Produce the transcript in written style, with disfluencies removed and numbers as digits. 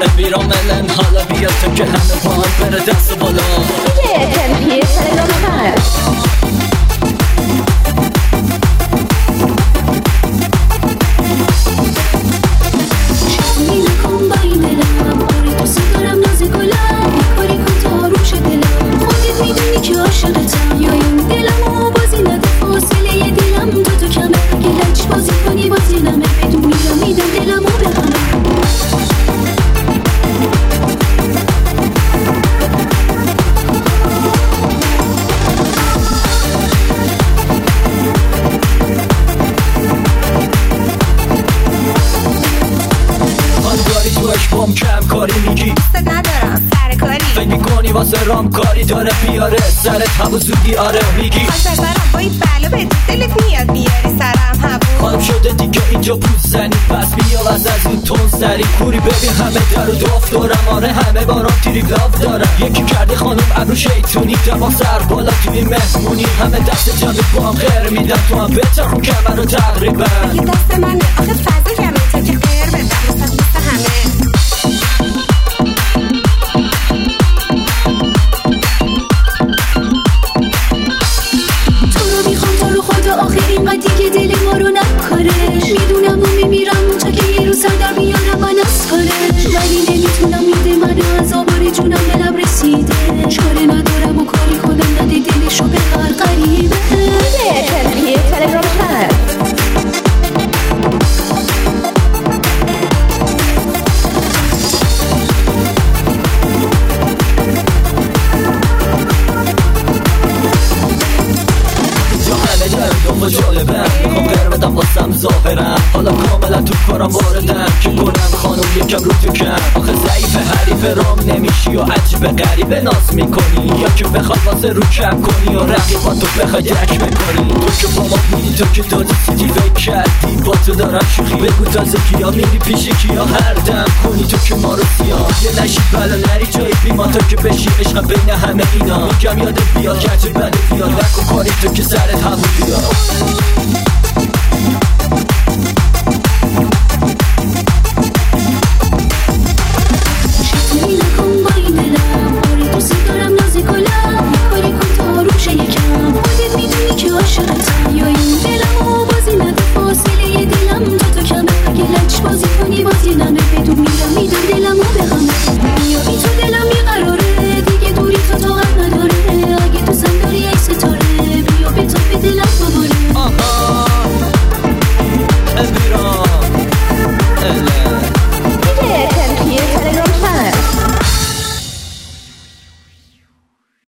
بیراملن حالا بیا تو که همه با هم بره دست بالا تلپیه تلگرام فرد چطوری نکن با این دلم آره دوست دارم ناز گلم کاری کن تا روش دلم خودت میدونی که عاشقتم یا این دلمو بازی نده فاصله دلم تو کمه اگه لچ بازی کنی بازی نمه بدونی یا میدم دلمو به همه بام کم کاری میگی دوست ندارم سر کاری فکر میکنی واسه رام کاری داره بیاره سرت همون زودی آره میگی خواهش سرم با این بلا به دلت میاد بیاری سرم هوا خانم شده دیگه اینجا پوست زنی پس بیا وز از این تون سری کوری ببین همه در و داف دارم آره همه بارام تریب لاف دارم یکی کرده خانم ابرو شیطونی دماغ سر بالا توی مهمونی همه دست جمعی با هم خیر میدن تو هم بچه خون کمر رو تقریبا یه دست من آخه فضا کمه تا که خیر بدم مثل همه دیگه دل ما رو نکاره میدونم و میمیرم تا که یه روز سر در بیارم من از کاره ولی نمیتونم میده منو از آبار جونم دلم رسیده چاره ندارم و کاری کنم نده دلشو به هر قریبه تلپیه تلگرام فرد و جالبم میخوام غیر بدم واسم ظاهرم حالا کاملا تو کارم واردم که کنم خانم یکم رو تو کم آخه ضعیف حریف رام نمیشی و عجیب غریبه ناز میکنی یا که بخواد واسه رو کم کنی و رقیبان تو بخوای درک بکنی تو که با ما میدی تو که دادی سیدی فکر کردی با تو دارم شوخی بگو تازه کیا میری پیش کیا هر دم کنی تو که ما رو سیاه یه نشی بلا نری جایی بیما تا که بشی عشق بین همه اینا میگم یادت بیاد کچر بده بیاد نکن کاری تو که سرت همون بیاد چطوری نکن با این دلم آره دوست دارم ناز گلم کاری کن تا روش یکم خودت میدونی که عاشقتم یا این دلمو بازی نده فاصله دلم تو کمه اگه لچ بازی کنی بازی نمه